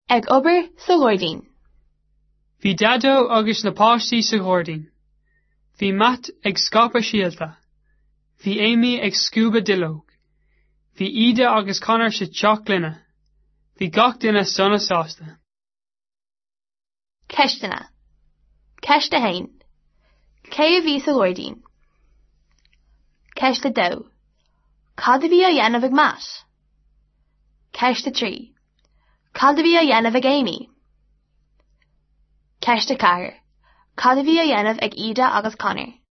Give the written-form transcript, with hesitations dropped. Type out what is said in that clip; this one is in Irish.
Ag obair sa Lordín. Bhí dadó agus na páistí sa Ghordín. Bhí Matt ag scapa síalta. Bhí Amy ag scúba dilóg. Bhí Ida agus Conor sa teach glunne. Bhí gach duine sona sásta. Ceistena. Ceiste hain. Cé a bhí sa Lordín. Ceiste dó. Cad a bhí a dhéanamh ag Matt. Ceiste trí. Cad a bhí a dhéanamh ag Amy. Ceiste 4. Cad a bhí a dhéanamh ag Ida agus Conor.